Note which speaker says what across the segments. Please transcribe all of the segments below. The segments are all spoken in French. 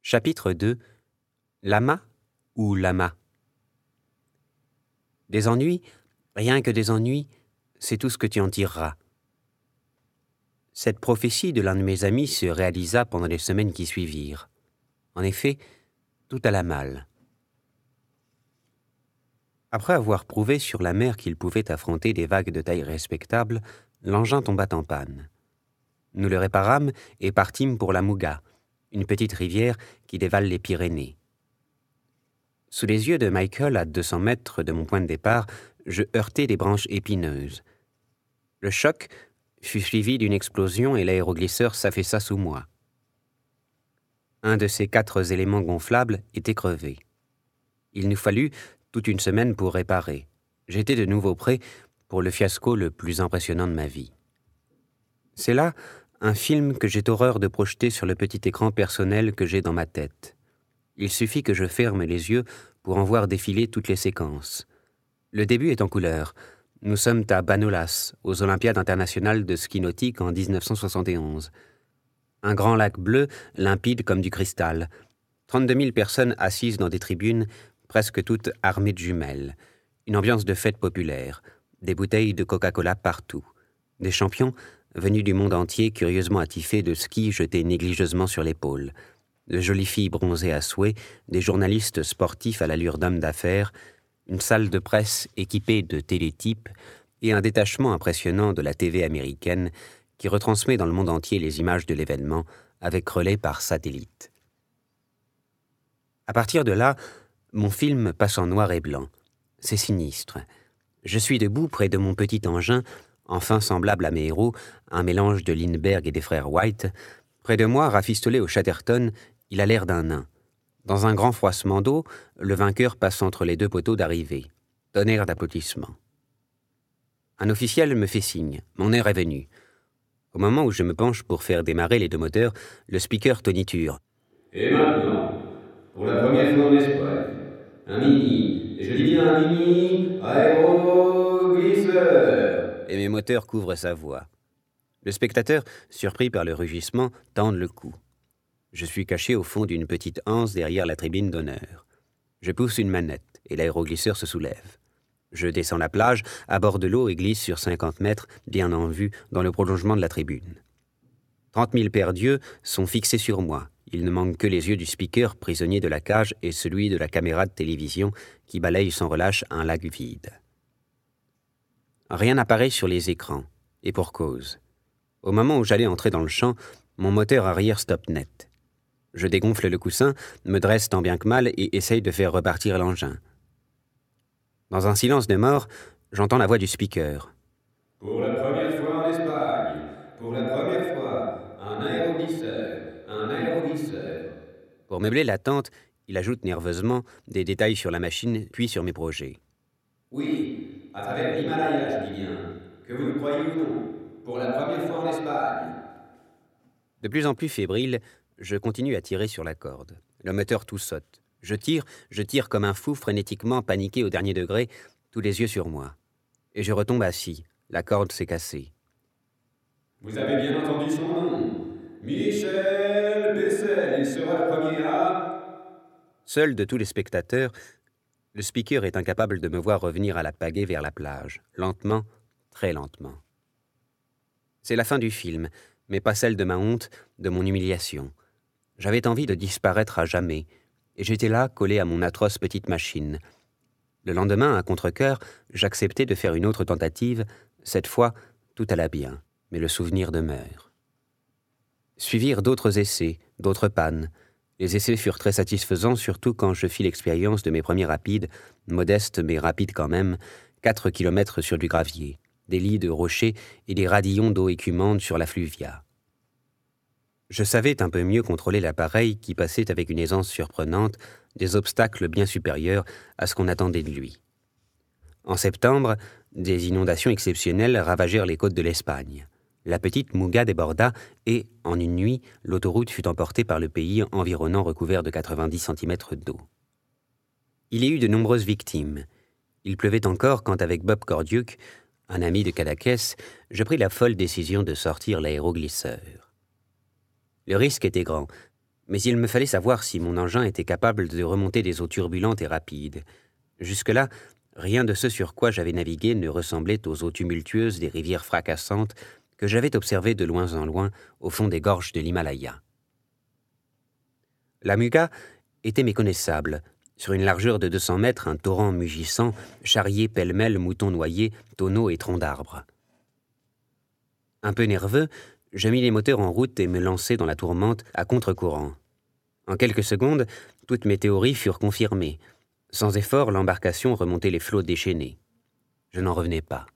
Speaker 1: Chapitre 2 Lama ou lama? Des ennuis, rien que des ennuis, c'est tout ce que tu en tireras. Cette prophétie de l'un de mes amis se réalisa pendant les semaines qui suivirent. En effet, tout alla mal. Après avoir prouvé sur la mer qu'il pouvait affronter des vagues de taille respectable, l'engin tomba en panne. Nous le réparâmes et partîmes pour la Muga, une petite rivière qui dévale les Pyrénées. Sous les yeux de Michael, à 200 mètres de mon point de départ, je heurtai des branches épineuses. Le choc fut suivi d'une explosion et l'aéroglisseur s'affaissa sous moi. Un de ces 4 éléments gonflables était crevé. Il nous fallut toute une semaine pour réparer. J'étais de nouveau prêt pour le fiasco le plus impressionnant de ma vie. C'est là un film que j'ai horreur de projeter sur le petit écran personnel que j'ai dans ma tête. Il suffit que je ferme les yeux pour en voir défiler toutes les séquences. Le début est en couleur. Nous sommes à Banolas, aux Olympiades internationales de ski nautique en 1971. Un grand lac bleu, limpide comme du cristal. 32 000 personnes assises dans des tribunes, presque toutes armées de jumelles. Une ambiance de fête populaire. Des bouteilles de Coca-Cola partout. Des champions venus du monde entier, curieusement attifés de ski jetés négligeusement sur l'épaule. De jolies filles bronzées à souhait, des journalistes sportifs à l'allure d'hommes d'affaires, une salle de presse équipée de télétypes et un détachement impressionnant de la TV américaine qui retransmet dans le monde entier les images de l'événement avec relais par satellite. À partir de là, mon film passe en noir et blanc. C'est sinistre. Je suis debout près de mon petit engin, enfin semblable à mes héros, un mélange de Lindbergh et des frères White. Près de moi, rafistolé au Chatterton, il a l'air d'un nain. Dans un grand froissement d'eau, le vainqueur passe entre les 2 poteaux d'arrivée. Tonnerre d'applaudissements. Un officiel me fait signe. Mon heure est venue. Au moment où je me penche pour faire démarrer les 2 moteurs, le speaker toniture.
Speaker 2: Et maintenant, pour la première fois en Espagne, un mini, et je dis bien un mini, aéroglisseur.
Speaker 1: Et mes moteurs couvrent sa voix. Le spectateur, surpris par le rugissement, tend le cou. Je suis caché au fond d'une petite anse derrière la tribune d'honneur. Je pousse une manette et l'aéroglisseur se soulève. Je descends la plage, aborde l'eau et glisse sur 50 mètres, bien en vue, dans le prolongement de la tribune. 30 000 paires d'yeux sont fixés sur moi. Il ne manque que les yeux du speaker, prisonnier de la cage, et celui de la caméra de télévision qui balaye sans relâche un lac vide. Rien n'apparaît sur les écrans, et pour cause. Au moment où j'allais entrer dans le champ, mon moteur arrière stoppe net. Je dégonfle le coussin, me dresse tant bien que mal et essaye de faire repartir l'engin. Dans un silence de mort, j'entends la voix du speaker.
Speaker 2: Pour la première fois en Espagne, pour la première fois, un aéroglisseur, un aéroglisseur.
Speaker 1: Pour meubler l'attente, il ajoute nerveusement des détails sur la machine, puis sur mes projets.
Speaker 2: Oui, à travers l'Himalaya, je dis bien, que vous le croyez ou non, pour la première fois en Espagne.
Speaker 1: De plus en plus fébrile, je continue à tirer sur la corde. Le moteur tout saute. Je tire comme un fou, frénétiquement, paniqué au dernier degré, tous les yeux sur moi. Et je retombe assis. La corde s'est cassée.
Speaker 2: Vous avez bien entendu son nom. Michel Bessel, il sera le premier à...
Speaker 1: Seul de tous les spectateurs, le speaker est incapable de me voir revenir à la pagaie vers la plage, lentement, très lentement. C'est la fin du film, mais pas celle de ma honte, de mon humiliation. J'avais envie de disparaître à jamais, et j'étais là, collé à mon atroce petite machine. Le lendemain, à contre-cœur, j'acceptai de faire une autre tentative. Cette fois, tout alla bien, mais le souvenir demeure. Suivirent d'autres essais, d'autres pannes. Les essais furent très satisfaisants, surtout quand je fis l'expérience de mes premiers rapides, modestes mais rapides quand même, 4 kilomètres sur du gravier, des lits de rochers et des radillons d'eau écumante sur la fluvia. Je savais un peu mieux contrôler l'appareil qui passait avec une aisance surprenante des obstacles bien supérieurs à ce qu'on attendait de lui. En septembre, des inondations exceptionnelles ravagèrent les côtes de l'Espagne. La petite Muga déborda et, en une nuit, l'autoroute fut emportée par le pays environnant recouvert de 90 cm d'eau. Il y eut de nombreuses victimes. Il pleuvait encore quand, avec Bob Cordiuk, un ami de Cadaqués, je pris la folle décision de sortir l'aéroglisseur. Le risque était grand, Mais il me fallait savoir si mon engin était capable de remonter des eaux turbulentes et rapides. Jusque-là, rien de ce sur quoi j'avais navigué ne ressemblait aux eaux tumultueuses des rivières fracassantes que j'avais observées de loin en loin au fond des gorges de l'Himalaya. La Muga était méconnaissable. Sur une largeur de 200 mètres, un torrent mugissant charriait pêle-mêle moutons noyés, tonneaux et troncs d'arbres. Un peu nerveux, je mis les moteurs en route et me lançai dans la tourmente à contre-courant. En quelques secondes, toutes mes théories furent confirmées. Sans effort, l'embarcation remontait les flots déchaînés. Je n'en revenais pas.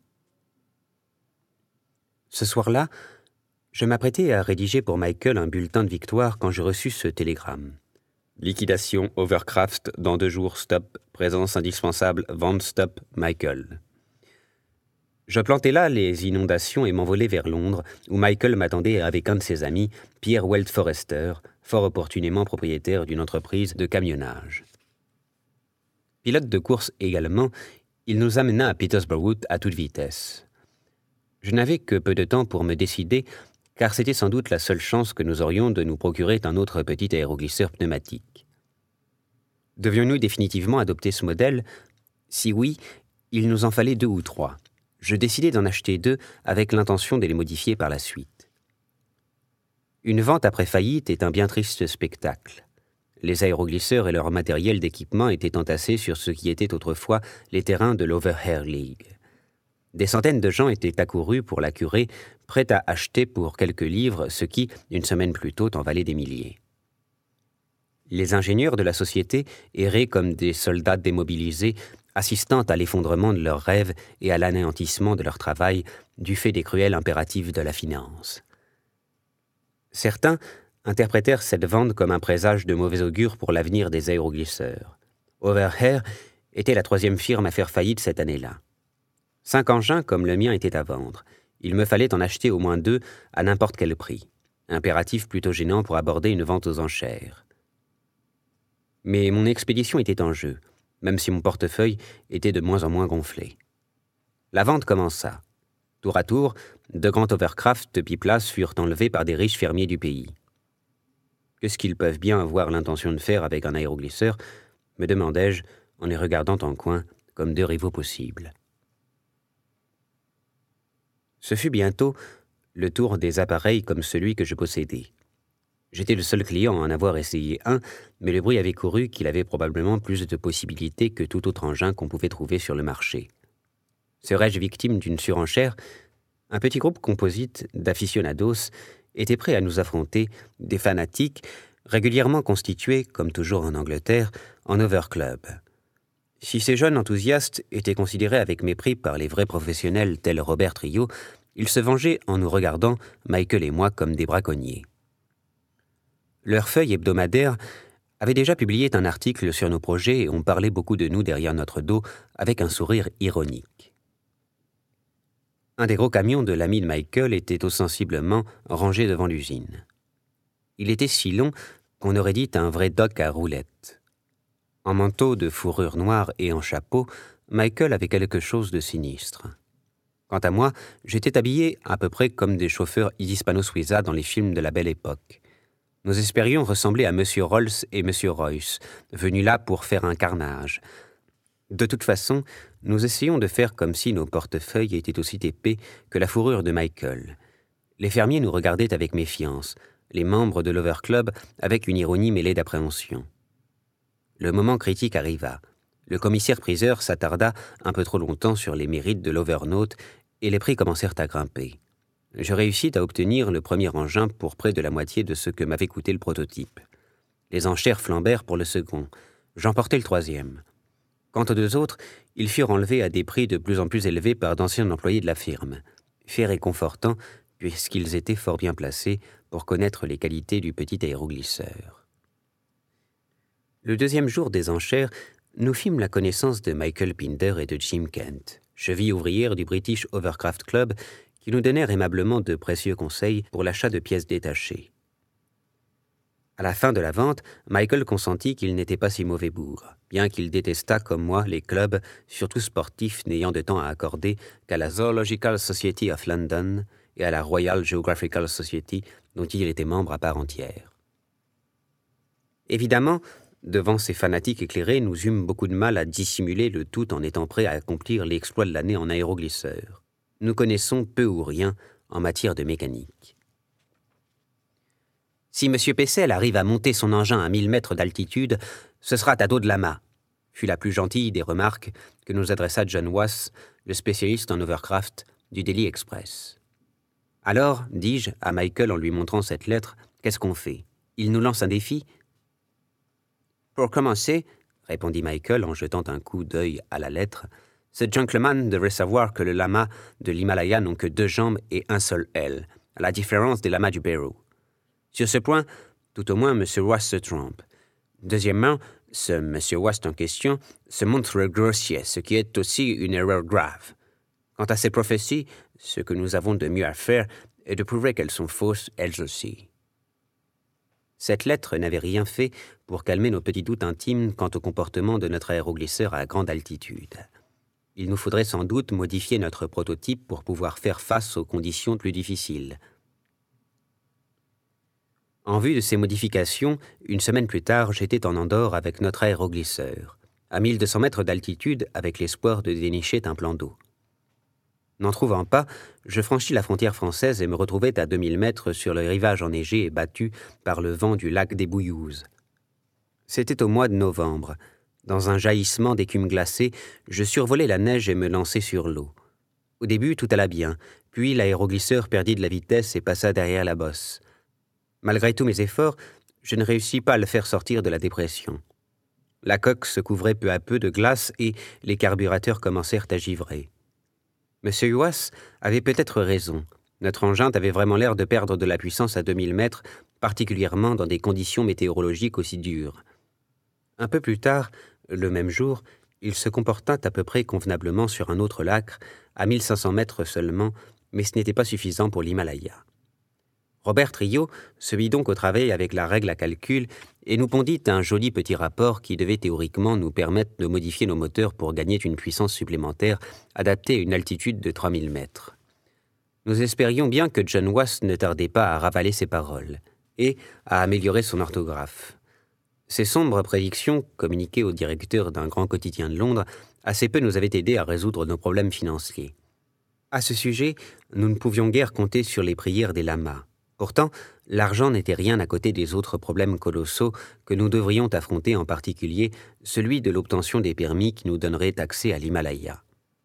Speaker 1: Ce soir-là, je m'apprêtais à rédiger pour Michael un bulletin de victoire quand je reçus ce télégramme. Liquidation Overcraft dans 2 jours, stop. Présence indispensable, vente stop, Michael. Je plantai là les inondations et m'envolai vers Londres, où Michael m'attendait avec un de ses amis, Pierre Weld Forrester, fort opportunément propriétaire d'une entreprise de camionnage. Pilote de course également, il nous amena à Petersburg à toute vitesse. Je n'avais que peu de temps pour me décider, car c'était sans doute la seule chance que nous aurions de nous procurer un autre petit aéroglisseur pneumatique. Devions-nous définitivement adopter ce modèle? Si oui, il nous en fallait 2 ou 3. Je décidai d'en acheter 2 avec l'intention de les modifier par la suite. Une vente après faillite est un bien triste spectacle. Les aéroglisseurs et leur matériel d'équipement étaient entassés sur ce qui était autrefois les terrains de l'Overhair League. Des centaines de gens étaient accourus pour la curer, prêts à acheter pour quelques livres ce qui, une semaine plus tôt, en valait des milliers. Les ingénieurs de la société erraient comme des soldats démobilisés, assistant à l'effondrement de leurs rêves et à l'anéantissement de leur travail du fait des cruels impératifs de la finance. Certains interprétèrent cette vente comme un présage de mauvais augure pour l'avenir des aéroglisseurs. Overhair était la 3e firme à faire faillite cette année-là. 5 engins comme le mien étaient à vendre. Il me fallait en acheter au moins 2 à n'importe quel prix. Impératif plutôt gênant pour aborder une vente aux enchères. Mais mon expédition était en jeu, même si mon portefeuille était de moins en moins gonflé. La vente commença. Tour à tour, 2 grands Overcraft biplaces furent enlevés par des riches fermiers du pays. Qu'est-ce qu'ils peuvent bien avoir l'intention de faire avec un aéroglisseur, me demandai-je en les regardant en coin comme 2 rivaux possibles. Ce fut bientôt le tour des appareils comme celui que je possédais. J'étais le seul client à en avoir essayé un, mais le bruit avait couru qu'il avait probablement plus de possibilités que tout autre engin qu'on pouvait trouver sur le marché. Serais-je victime d'une surenchère? Un petit groupe composite d'aficionados était prêt à nous affronter, des fanatiques, régulièrement constitués, comme toujours en Angleterre, en overclub. Si ces jeunes enthousiastes étaient considérés avec mépris par les vrais professionnels tels Robert Trio, ils se vengeaient en nous regardant, Michael et moi, comme des braconniers. Leur feuille hebdomadaire avait déjà publié un article sur nos projets et on parlait beaucoup de nous derrière notre dos avec un sourire ironique. Un des gros camions de l'ami de Michael était ostensiblement rangé devant l'usine. Il était si long qu'on aurait dit un vrai dock à roulettes. En manteau de fourrure noire et en chapeau, Michael avait quelque chose de sinistre. Quant à moi, j'étais habillé à peu près comme des chauffeurs hispano-suiza dans les films de la Belle Époque. Nous espérions ressembler à M. Rolls et M. Royce, venus là pour faire un carnage. De toute façon, nous essayons de faire comme si nos portefeuilles étaient aussi épais que la fourrure de Michael. Les fermiers nous regardaient avec méfiance, les membres de l'Overclub avec une ironie mêlée d'appréhension. Le moment critique arriva. Le commissaire-priseur s'attarda un peu trop longtemps sur les mérites de l'Overnaut et les prix commencèrent à grimper. Je réussis à obtenir le premier engin pour près de la moitié de ce que m'avait coûté le prototype. Les enchères flambèrent pour le second. J'emportai le 3e. Quant aux 2 autres, ils furent enlevés à des prix de plus en plus élevés par d'anciens employés de la firme. Fait réconfortant, puisqu'ils étaient fort bien placés pour connaître les qualités du petit aéroglisseur. Le 2e jour des enchères, nous fîmes la connaissance de Michael Pinder et de Jim Kent, cheville ouvrière du British Overcraft Club, qui nous donnèrent aimablement de précieux conseils pour l'achat de pièces détachées. À la fin de la vente, Michael consentit qu'il n'était pas si mauvais bougre, bien qu'il détestât comme moi les clubs, surtout sportifs n'ayant de temps à accorder qu'à la Zoological Society of London et à la Royal Geographical Society, dont il était membre à part entière. Évidemment, devant ces fanatiques éclairés, nous eûmes beaucoup de mal à dissimuler le tout en étant prêts à accomplir l'exploit de l'année en aéroglisseur. Nous connaissons peu ou rien en matière de mécanique. Si M. Pessel arrive à monter son engin à 1000 mètres d'altitude, ce sera à dos de l'amas, fut la plus gentille des remarques que nous adressa John Wass, le spécialiste en overcraft du Daily Express. Alors, dis-je à Michael en lui montrant cette lettre, qu'est-ce qu'on fait? Il nous lance un défi? Pour commencer, répondit Michael en jetant un coup d'œil à la lettre, ce gentleman devrait savoir que les lamas de l'Himalaya n'ont que 2 jambes et un seul aile, à la différence des lamas du Pérou. Sur ce point, tout au moins, M. Wass se trompe. Deuxièmement, ce M. Wass en question se montre grossier, ce qui est aussi une erreur grave. Quant à ces prophéties, ce que nous avons de mieux à faire est de prouver qu'elles sont fausses, elles aussi. Cette lettre n'avait rien fait pour calmer nos petits doutes intimes quant au comportement de notre aéroglisseur à grande altitude. Il nous faudrait sans doute modifier notre prototype pour pouvoir faire face aux conditions plus difficiles. En vue de ces modifications, une semaine plus tard, j'étais en Andorre avec notre aéroglisseur, à 1200 mètres d'altitude avec l'espoir de dénicher un plan d'eau. N'en trouvant pas, je franchis la frontière française et me retrouvai à 2000 mètres sur le rivage enneigé et battu par le vent du lac des Bouillouzes. C'était au mois de novembre. Dans un jaillissement d'écume glacée, je survolai la neige et me lançai sur l'eau. Au début, tout alla bien, puis l'aéroglisseur perdit de la vitesse et passa derrière la bosse. Malgré tous mes efforts, je ne réussis pas à le faire sortir de la dépression. La coque se couvrait peu à peu de glace et les carburateurs commencèrent à givrer. M. Wass avait peut-être raison. Notre engin avait vraiment l'air de perdre de la puissance à 2000 mètres, particulièrement dans des conditions météorologiques aussi dures. Un peu plus tard, le même jour, il se comporta à peu près convenablement sur un autre lac, à 1500 mètres seulement, mais ce n'était pas suffisant pour l'Himalaya. Robert Rio se mit donc au travail avec la règle à calcul et nous pondit un joli petit rapport qui devait théoriquement nous permettre de modifier nos moteurs pour gagner une puissance supplémentaire adaptée à une altitude de 3000 mètres. Nous espérions bien que John Wass ne tardait pas à ravaler ses paroles et à améliorer son orthographe. Ces sombres prédictions, communiquées au directeur d'un grand quotidien de Londres, assez peu nous avaient aidés à résoudre nos problèmes financiers. À ce sujet, nous ne pouvions guère compter sur les prières des lamas. Pourtant, l'argent n'était rien à côté des autres problèmes colossaux que nous devrions affronter, en particulier celui de l'obtention des permis qui nous donnerait accès à l'Himalaya.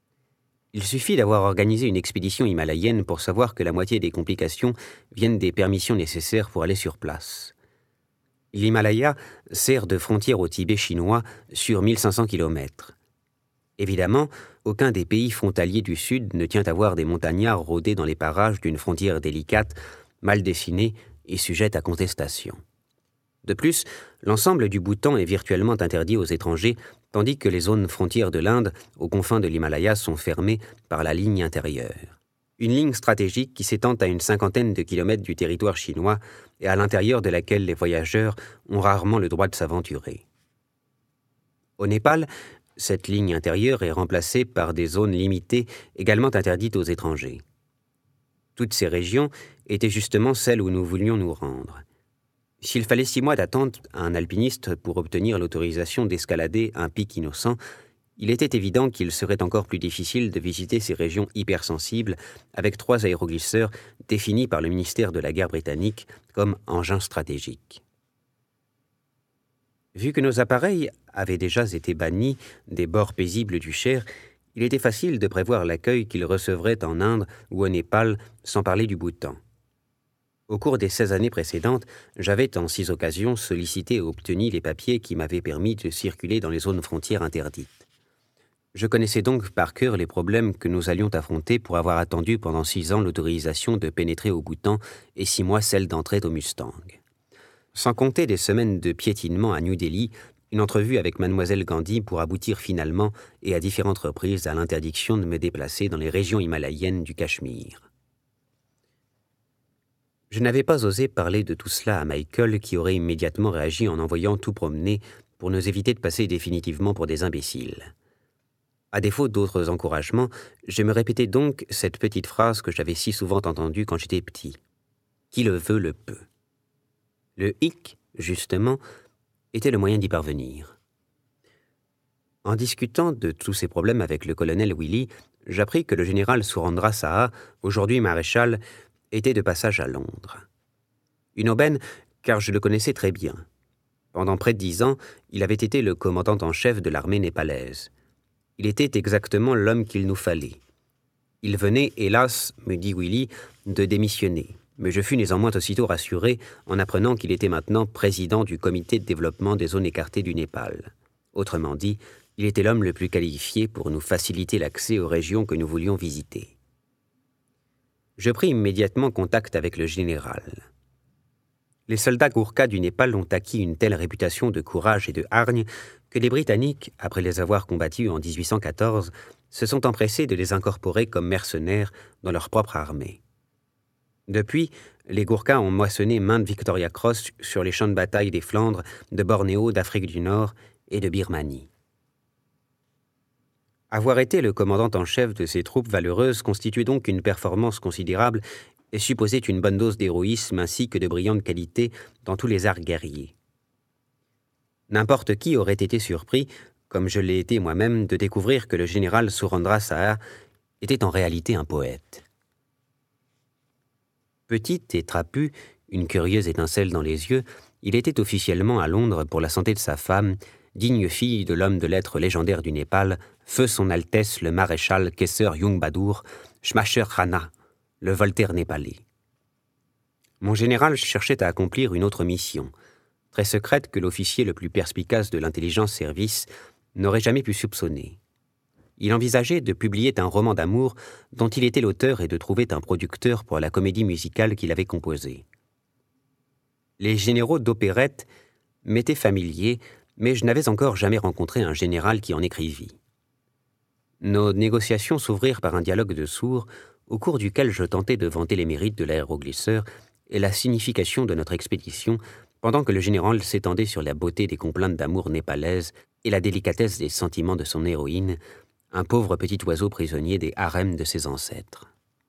Speaker 1: Il suffit d'avoir organisé une expédition himalayenne pour savoir que la moitié des complications viennent des permissions nécessaires pour aller sur place. L'Himalaya sert de frontière au Tibet chinois sur 1500 km. Évidemment, aucun des pays frontaliers du Sud ne tient à voir des montagnards rôder dans les parages d'une frontière délicate, mal dessinée et sujette à contestation. De plus, l'ensemble du Bhoutan est virtuellement interdit aux étrangers, tandis que les zones frontières de l'Inde, aux confins de l'Himalaya, sont fermées par la ligne intérieure. Une ligne stratégique qui s'étend à une 50aine de kilomètres du territoire chinois et à l'intérieur de laquelle les voyageurs ont rarement le droit de s'aventurer. Au Népal, cette ligne intérieure est remplacée par des zones limitées également interdites aux étrangers. Toutes ces régions étaient justement celles où nous voulions nous rendre. S'il fallait 6 mois d'attente à un alpiniste pour obtenir l'autorisation d'escalader un pic innocent, il était évident qu'il serait encore plus difficile de visiter ces régions hypersensibles avec 3 aéroglisseurs définis par le ministère de la Guerre britannique comme engins stratégiques. Vu que nos appareils avaient déjà été bannis des bords paisibles du Cher, il était facile de prévoir l'accueil qu'ils recevraient en Inde ou au Népal, sans parler du Bhoutan. Au cours des 16 années précédentes, j'avais en 6 occasions sollicité et obtenu les papiers qui m'avaient permis de circuler dans les zones frontières interdites. Je connaissais donc par cœur les problèmes que nous allions affronter pour avoir attendu pendant 6 ans l'autorisation de pénétrer au Bhoutan et 6 mois celle d'entrer au Mustang. Sans compter des semaines de piétinement à New Delhi, une entrevue avec Mademoiselle Gandhi pour aboutir finalement et à différentes reprises à l'interdiction de me déplacer dans les régions himalayennes du Cachemire. Je n'avais pas osé parler de tout cela à Michael, qui aurait immédiatement réagi en envoyant tout promener pour nous éviter de passer définitivement pour des imbéciles. À défaut d'autres encouragements, je me répétais donc cette petite phrase que j'avais si souvent entendue quand j'étais petit. Qui le veut, le peut. Le hic, justement, était le moyen d'y parvenir. En discutant de tous ces problèmes avec le colonel Willy, j'appris que le général Surendra Saha, aujourd'hui maréchal, était de passage à Londres. Une aubaine, car je le connaissais très bien. Pendant près de 10 ans, il avait été le commandant en chef de l'armée népalaise. Il était exactement l'homme qu'il nous fallait. Il venait, hélas, me dit Willy, de démissionner, mais je fus néanmoins aussitôt rassuré en apprenant qu'il était maintenant président du comité de développement des zones écartées du Népal. Autrement dit, il était l'homme le plus qualifié pour nous faciliter l'accès aux régions que nous voulions visiter. Je pris immédiatement contact avec le général. Les soldats Gourkhas du Népal ont acquis une telle réputation de courage et de hargne que les Britanniques, après les avoir combattus en 1814, se sont empressés de les incorporer comme mercenaires dans leur propre armée. Depuis, les Gourkhas ont moissonné maintes Victoria Cross sur les champs de bataille des Flandres, de Bornéo, d'Afrique du Nord et de Birmanie. Avoir été le commandant en chef de ces troupes valeureuses constituait donc une performance considérable et supposait une bonne dose d'héroïsme ainsi que de brillantes qualités dans tous les arts guerriers. N'importe qui aurait été surpris, comme je l'ai été moi-même, de découvrir que le général Surendra Saha était en réalité un poète. Petit et trapu, une curieuse étincelle dans les yeux, il était officiellement à Londres pour la santé de sa femme, digne fille de l'homme de lettres légendaire du Népal, feu son Altesse le maréchal Kesser Jung Bahadur, Schmacher Rana, le Voltaire népalais. Mon général cherchait à accomplir une autre mission, très secrète que l'officier le plus perspicace de l'intelligence-service n'aurait jamais pu soupçonner. Il envisageait de publier un roman d'amour dont il était l'auteur et de trouver un producteur pour la comédie musicale qu'il avait composée. Les généraux d'opérette m'étaient familiers, mais je n'avais encore jamais rencontré un général qui en écrivît. Nos négociations s'ouvrirent par un dialogue de sourds, au cours duquel je tentais de vanter les mérites de l'aéroglisseur et la signification de notre expédition, pendant que le général s'étendait sur la beauté des complaintes d'amour népalaises et la délicatesse des sentiments de son héroïne, un pauvre petit oiseau prisonnier des harems de ses ancêtres.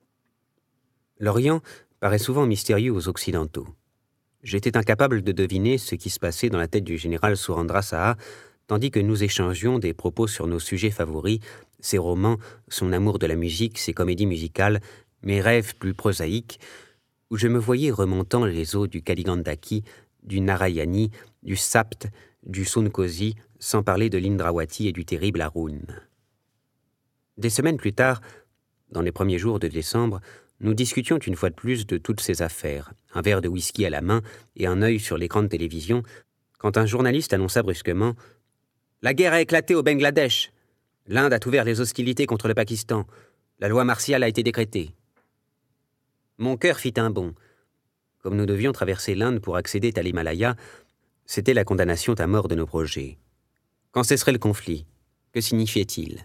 Speaker 1: L'Orient paraît souvent mystérieux aux Occidentaux. J'étais incapable de deviner ce qui se passait dans la tête du général Surendra Saha, tandis que nous échangions des propos sur nos sujets favoris, ses romans, son amour de la musique, ses comédies musicales, mes rêves plus prosaïques, où je me voyais remontant les eaux du Kaligandaki, du Narayani, du Sapt, du Sunkosi, sans parler de l'Indrawati et du terrible Arun. Des semaines plus tard, dans les premiers jours de décembre, nous discutions une fois de plus de toutes ces affaires, un verre de whisky à la main et un œil sur l'écran de télévision, quand un journaliste annonça brusquement « La guerre a éclaté au Bangladesh. L'Inde a ouvert les hostilités contre le Pakistan. La loi martiale a été décrétée. » Mon cœur fit un bond. Comme nous devions traverser l'Inde pour accéder à l'Himalaya, c'était la condamnation à mort de nos projets. Quand cesserait le conflit? Que signifiait-il?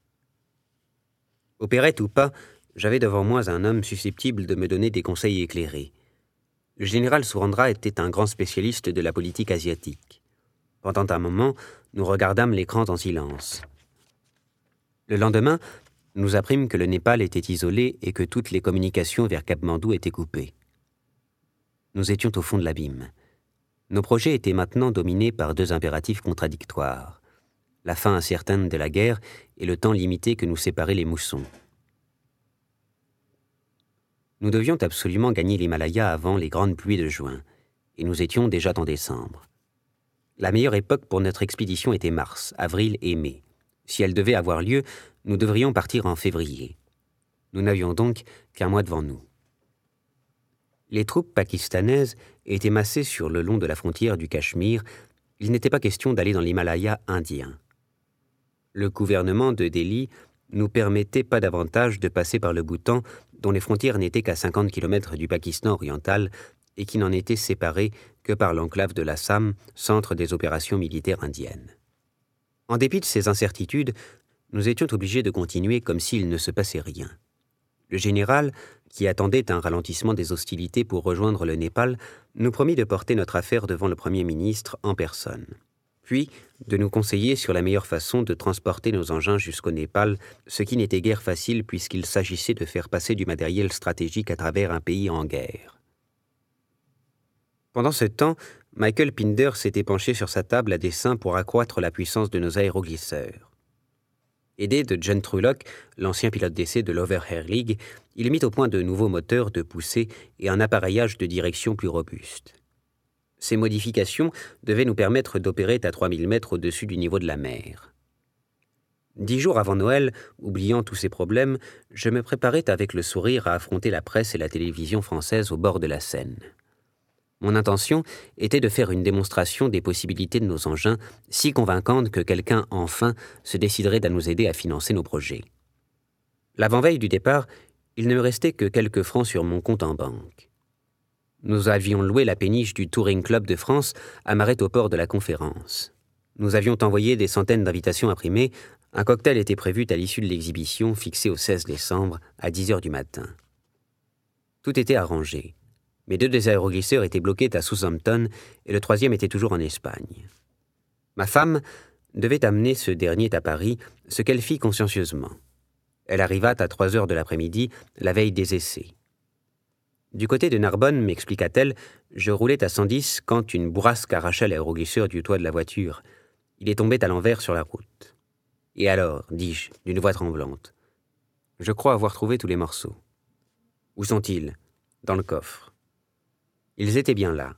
Speaker 1: Opérette ou pas, j'avais devant moi un homme susceptible de me donner des conseils éclairés. Le général Surendra était un grand spécialiste de la politique asiatique. Pendant un moment, nous regardâmes l'écran en silence. Le lendemain, nous apprîmes que le Népal était isolé et que toutes les communications vers Katmandou étaient coupées. Nous étions au fond de l'abîme. Nos projets étaient maintenant dominés par deux impératifs contradictoires: la fin incertaine de la guerre et le temps limité que nous séparaient les moussons. Nous devions absolument gagner l'Himalaya avant les grandes pluies de juin, et nous étions déjà en décembre. La meilleure époque pour notre expédition était mars, avril et mai. Si elle devait avoir lieu, nous devrions partir en février. Nous n'avions donc qu'un mois devant nous. Les troupes pakistanaises étaient massées sur le long de la frontière du Cachemire. Il n'était pas question d'aller dans l'Himalaya indien. Le gouvernement de Delhi nous permettait pas davantage de passer par le Bhoutan, dont les frontières n'étaient qu'à 50 km du Pakistan oriental et qui n'en était séparé que par l'enclave de l'Assam, centre des opérations militaires indiennes. En dépit de ces incertitudes, nous étions obligés de continuer comme s'il ne se passait rien. Le général, qui attendait un ralentissement des hostilités pour rejoindre le Népal, nous promit de porter notre affaire devant le Premier ministre en personne. Puis, de nous conseiller sur la meilleure façon de transporter nos engins jusqu'au Népal, ce qui n'était guère facile puisqu'il s'agissait de faire passer du matériel stratégique à travers un pays en guerre. Pendant ce temps, Michael Pinder s'était penché sur sa table à dessein pour accroître la puissance de nos aéroglisseurs. Aidé de John Trulock, l'ancien pilote d'essai de l'Overhair League, il mit au point de nouveaux moteurs de poussée et un appareillage de direction plus robuste. Ces modifications devaient nous permettre d'opérer à 3000 mètres au-dessus du niveau de la mer. 10 jours avant Noël, oubliant tous ces problèmes, je me préparais avec le sourire à affronter la presse et la télévision française au bord de la Seine. Mon intention était de faire une démonstration des possibilités de nos engins, si convaincante que quelqu'un, enfin, se déciderait à nous aider à financer nos projets. L'avant-veille du départ, il ne me restait que quelques francs sur mon compte en banque. Nous avions loué la péniche du Touring Club de France à Maret au port de la Conférence. Nous avions envoyé des centaines d'invitations imprimées. Un cocktail était prévu à l'issue de l'exhibition fixée au 16 décembre à 10h du matin. Tout était arrangé. Mes 2 des aéroglisseurs étaient bloqués à Southampton et le 3e était toujours en Espagne. Ma femme devait amener ce dernier à Paris, ce qu'elle fit consciencieusement. Elle arriva à 3h de l'après-midi, la veille des essais. Du côté de Narbonne, m'expliqua-t-elle, je roulais à 110 quand une bourrasque arracha l'aéroglisseur du toit de la voiture. Il est tombé à l'envers sur la route. « Et alors ?» dis-je, d'une voix tremblante. « Je crois avoir trouvé tous les morceaux. »« Où sont-ils ?»« Dans le coffre. » Ils étaient bien là.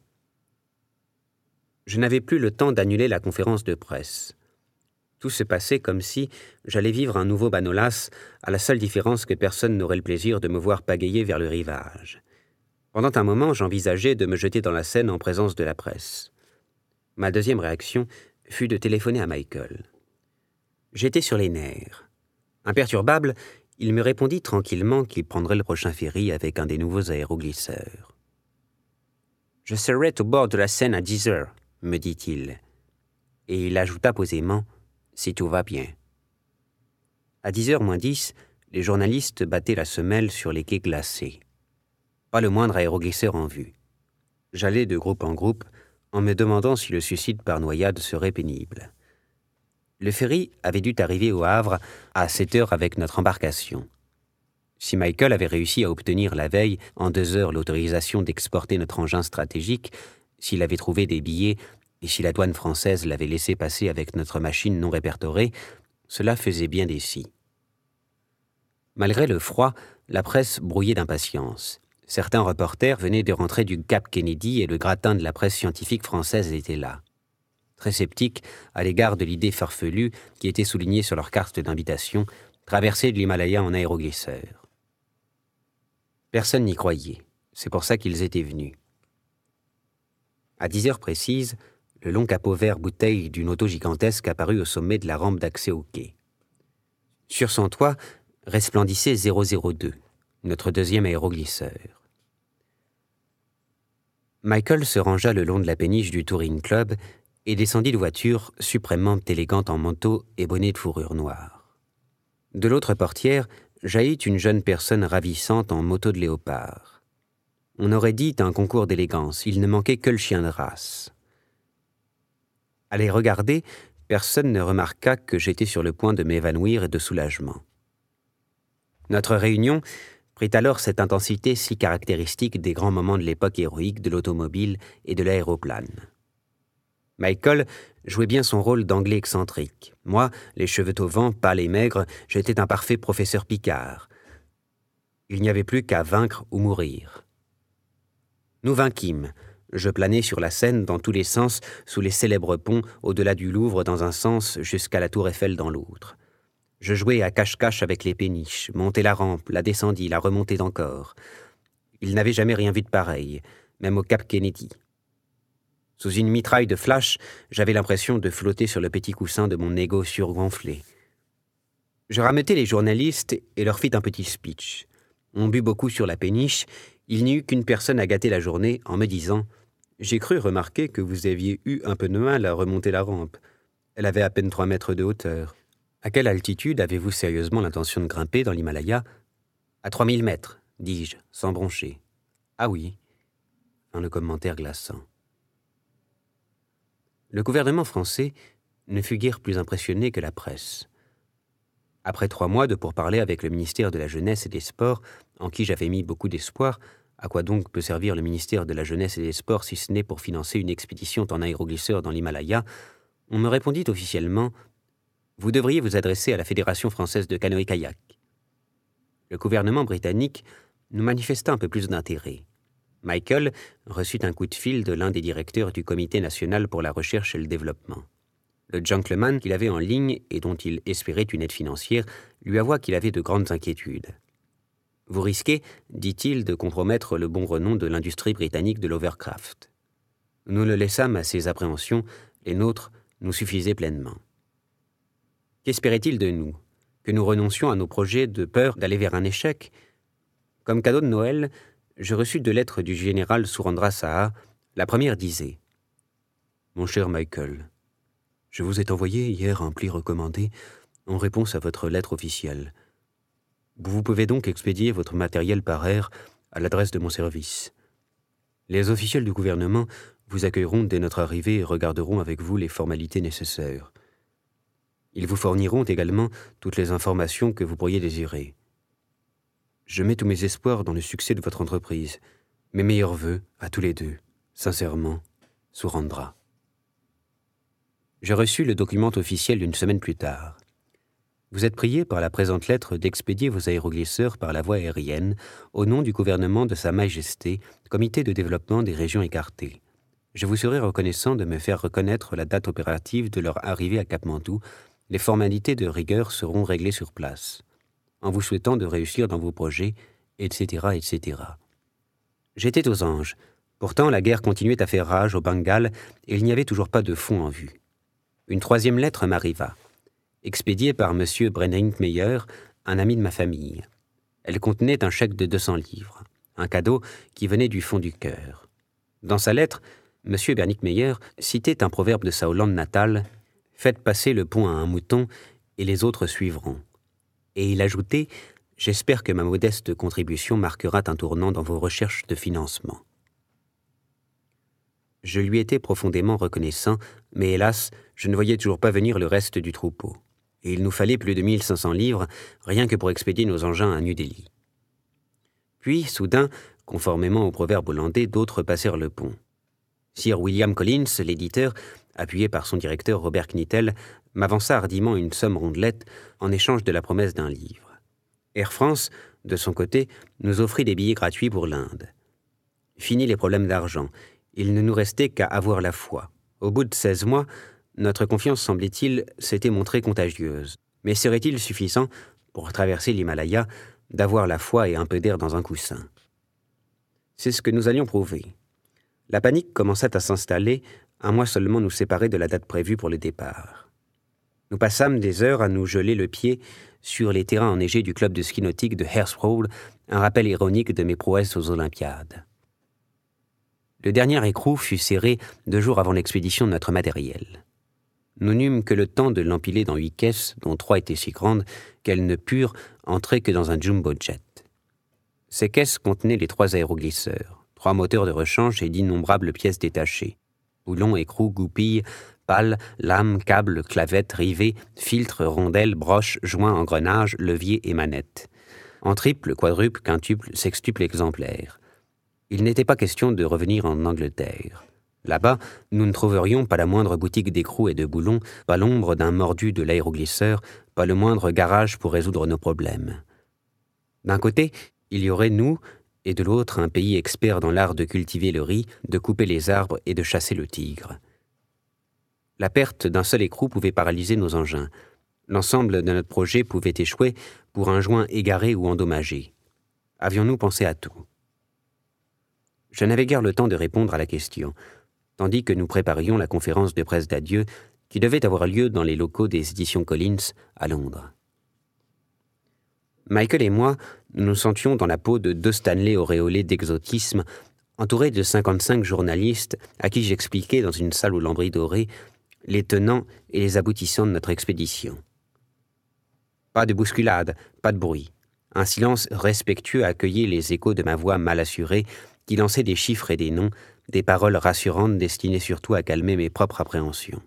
Speaker 1: Je n'avais plus le temps d'annuler la conférence de presse. Tout se passait comme si j'allais vivre un nouveau Banolas, à la seule différence que personne n'aurait le plaisir de me voir pagayer vers le rivage. Pendant un moment, j'envisageais de me jeter dans la Seine en présence de la presse. Ma deuxième réaction fut de téléphoner à Michael. J'étais sur les nerfs. Imperturbable, il me répondit tranquillement qu'il prendrait le prochain ferry avec un des nouveaux aéroglisseurs. « Je serai au bord de la Seine à 10h, me dit-il. Et il ajouta posément « si tout va bien ». À 10h moins 10, les journalistes battaient la semelle sur les quais glacés. Pas le moindre aéroglisseur en vue. J'allais de groupe en groupe, en me demandant si le suicide par noyade serait pénible. Le ferry avait dû arriver au Havre à 7h avec notre embarcation. Si Michael avait réussi à obtenir la veille, en 2 heures, l'autorisation d'exporter notre engin stratégique, s'il avait trouvé des billets et si la douane française l'avait laissé passer avec notre machine non répertorée, cela faisait bien des si. Malgré le froid, la presse brouillait d'impatience. Certains reporters venaient de rentrer du Cap Kennedy et le gratin de la presse scientifique française était là. Très sceptiques à l'égard de l'idée farfelue qui était soulignée sur leur carte d'invitation, traverser de l'Himalaya en aéroglisseur. Personne n'y croyait, c'est pour ça qu'ils étaient venus. À 10h précises, le long capot vert bouteille d'une auto gigantesque apparut au sommet de la rampe d'accès au quai. Sur son toit resplendissait 002, notre deuxième aéroglisseur. Michael se rangea le long de la péniche du Touring Club et descendit de voiture suprêmement élégante en manteau et bonnet de fourrure noire. De l'autre portière jaillit une jeune personne ravissante en moto de léopard. On aurait dit un concours d'élégance, il ne manquait que le chien de race. À les regarder, personne ne remarqua que j'étais sur le point de m'évanouir et de soulagement. Notre réunion prit alors cette intensité si caractéristique des grands moments de l'époque héroïque de l'automobile et de l'aéroplane. Michael jouait bien son rôle d'anglais excentrique. Moi, les cheveux au vent, pâle et maigre, j'étais un parfait professeur Picard. Il n'y avait plus qu'à vaincre ou mourir. Nous vainquîmes. Je planais sur la Seine dans tous les sens, sous les célèbres ponts, au-delà du Louvre dans un sens, jusqu'à la Tour Eiffel dans l'autre. Je jouais à cache-cache avec les péniches, montais la rampe, la descendis, la remontais encore. Il n'avait jamais rien vu de pareil, même au Cap Kennedy. Sous une mitraille de flash, j'avais l'impression de flotter sur le petit coussin de mon ego surgonflé. Je rameutai les journalistes et leur fis un petit speech. On but beaucoup sur la péniche. Il n'y eut qu'une personne à gâter la journée en me disant « J'ai cru remarquer que vous aviez eu un peu de mal à remonter la rampe. Elle avait à peine 3 mètres de hauteur. À quelle altitude avez-vous sérieusement l'intention de grimper dans l'Himalaya ?»« À 3000 mètres, dis-je, sans broncher. »« Ah oui », un le commentaire glaçant. Le gouvernement français ne fut guère plus impressionné que la presse. Après 3 mois de pourparlers avec le ministère de la Jeunesse et des Sports, en qui j'avais mis beaucoup d'espoir, À quoi donc peut servir le ministère de la Jeunesse et des Sports si ce n'est pour financer une expédition en aéroglisseur dans l'Himalaya? On me répondit officiellement « Vous devriez vous adresser à la Fédération française de canoë-kayak ». Le gouvernement britannique nous manifesta un peu plus d'intérêt. Michael reçut un coup de fil de l'un des directeurs du Comité national pour la recherche et le développement. Le gentleman qu'il avait en ligne et dont il espérait une aide financière lui avoua qu'il avait de grandes inquiétudes. « Vous risquez, dit-il, de compromettre le bon renom de l'industrie britannique de l'overcraft. » Nous le laissâmes à ses appréhensions, les nôtres nous suffisaient pleinement. Qu'espérait-il de nous? Que nous renoncions à nos projets de peur d'aller vers un échec? Comme cadeau de Noël, je reçus 2 lettres du général Surendra Saha. La première disait « Mon cher Michael, je vous ai envoyé hier un pli recommandé en réponse à votre lettre officielle. Vous pouvez donc expédier votre matériel par air à l'adresse de mon service. Les officiels du gouvernement vous accueilleront dès notre arrivée et regarderont avec vous les formalités nécessaires. Ils vous fourniront également toutes les informations que vous pourriez désirer. Je mets tous mes espoirs dans le succès de votre entreprise. Mes meilleurs vœux à tous les deux. Sincèrement, Surendra. » Je reçus le document officiel une semaine plus tard. Vous êtes prié par la présente lettre d'expédier vos aéroglisseurs par la voie aérienne au nom du gouvernement de Sa Majesté, Comité de développement des régions écartées. Je vous serai reconnaissant de me faire reconnaître la date opérative de leur arrivée à Katmandou. Les formalités de rigueur seront réglées sur place. En vous souhaitant de réussir dans vos projets, etc., etc. J'étais aux anges. Pourtant, la guerre continuait à faire rage au Bengale et il n'y avait toujours pas de fonds en vue. Une 3e lettre m'arriva, expédiée par M. Brenningmeier, un ami de ma famille. Elle contenait un chèque de 200 livres, un cadeau qui venait du fond du cœur. Dans sa lettre, M. Brenningmeier citait un proverbe de sa Hollande natale « Faites passer le pont à un mouton et les autres suivront ». Et il ajoutait « J'espère que ma modeste contribution marquera un tournant dans vos recherches de financement. » Je lui étais profondément reconnaissant, mais hélas, je ne voyais toujours pas venir le reste du troupeau. Et il nous fallait plus de 1500 livres, rien que pour expédier nos engins à New Delhi. Puis, soudain, conformément au proverbe hollandais, d'autres passèrent le pont. Sir William Collins, l'éditeur, appuyé par son directeur Robert Knittel, m'avança hardiment une somme rondelette en échange de la promesse d'un livre. Air France, de son côté, nous offrit des billets gratuits pour l'Inde. Fini les problèmes d'argent. Il ne nous restait qu'à avoir la foi. Au bout de 16 mois, notre confiance, semblait-il, s'était montrée contagieuse. Mais serait-il suffisant, pour traverser l'Himalaya, d'avoir la foi et un peu d'air dans un coussin? C'est ce que nous allions prouver. La panique commença à s'installer, un mois seulement nous séparait de la date prévue pour le départ. Nous passâmes des heures à nous geler le pied sur les terrains enneigés du club de ski nautique de Hersfrold, un rappel ironique de mes prouesses aux Olympiades. Le dernier écrou fut serré 2 jours avant l'expédition de notre matériel. Nous n'eûmes que le temps de l'empiler dans 8 caisses, dont 3 étaient si grandes qu'elles ne purent entrer que dans un jumbo-jet. Ces caisses contenaient les 3 aéroglisseurs, 3 moteurs de rechange et d'innombrables pièces détachées. Boulons, écrous, goupilles, pales, lames, câbles, clavettes, rivets, filtres, rondelles, broches, joints, engrenages, leviers et manettes. En triple, quadruple, quintuple, sextuple exemplaires. Il n'était pas question de revenir en Angleterre. Là-bas, nous ne trouverions pas la moindre boutique d'écrous et de boulons, pas l'ombre d'un mordu de l'aéroglisseur, pas le moindre garage pour résoudre nos problèmes. D'un côté, il y aurait nous, et de l'autre un pays expert dans l'art de cultiver le riz, de couper les arbres et de chasser le tigre. La perte d'un seul écrou pouvait paralyser nos engins. L'ensemble de notre projet pouvait échouer pour un joint égaré ou endommagé. Avions-nous pensé à tout? Je n'avais guère le temps de répondre à la question, tandis que nous préparions la conférence de presse d'adieu qui devait avoir lieu dans les locaux des éditions Collins à Londres. Michael et moi, nous nous sentions dans la peau de 2 Stanley auréolés d'exotisme, entourés de 55 journalistes à qui j'expliquais dans une salle aux lambris dorés les tenants et les aboutissants de notre expédition. Pas de bousculade, pas de bruit. Un silence respectueux accueillait les échos de ma voix mal assurée qui lançait des chiffres et des noms, des paroles rassurantes destinées surtout à calmer mes propres appréhensions.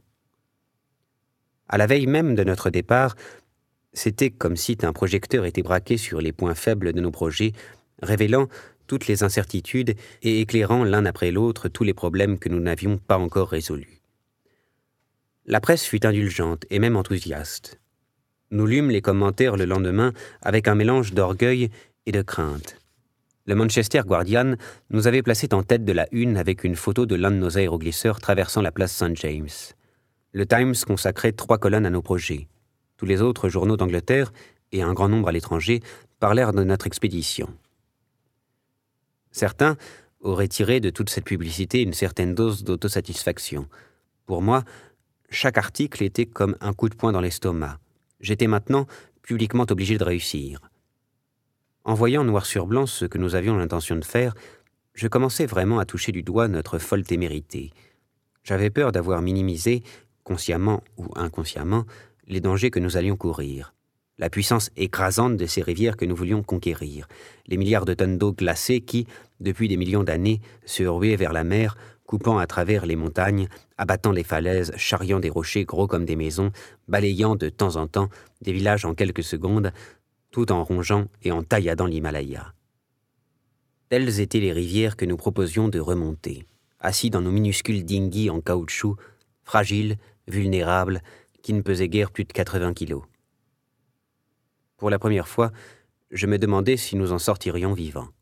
Speaker 1: À la veille même de notre départ, c'était comme si un projecteur était braqué sur les points faibles de nos projets, révélant toutes les incertitudes et éclairant l'un après l'autre tous les problèmes que nous n'avions pas encore résolus. La presse fut indulgente et même enthousiaste. Nous lûmes les commentaires le lendemain avec un mélange d'orgueil et de crainte. Le Manchester Guardian nous avait placés en tête de la une avec une photo de l'un de nos aéroglisseurs traversant la place St. James. Le Times consacrait 3 colonnes à nos projets. Tous les autres journaux d'Angleterre, et un grand nombre à l'étranger, parlèrent de notre expédition. Certains auraient tiré de toute cette publicité une certaine dose d'autosatisfaction. Pour moi, chaque article était comme un coup de poing dans l'estomac. J'étais maintenant publiquement obligé de réussir. En voyant noir sur blanc ce que nous avions l'intention de faire, je commençais vraiment à toucher du doigt notre folle témérité. J'avais peur d'avoir minimisé, consciemment ou inconsciemment, les dangers que nous allions courir. La puissance écrasante de ces rivières que nous voulions conquérir, les milliards de tonnes d'eau glacée qui, depuis des millions d'années, se ruaient vers la mer, coupant à travers les montagnes, abattant les falaises, charriant des rochers gros comme des maisons, balayant de temps en temps des villages en quelques secondes, tout en rongeant et en tailladant l'Himalaya. Telles étaient les rivières que nous proposions de remonter, assis dans nos minuscules dinghies en caoutchouc, fragiles, vulnérables, qui ne pesaient guère plus de 80 kilos. Pour la première fois, je me demandais si nous en sortirions vivants.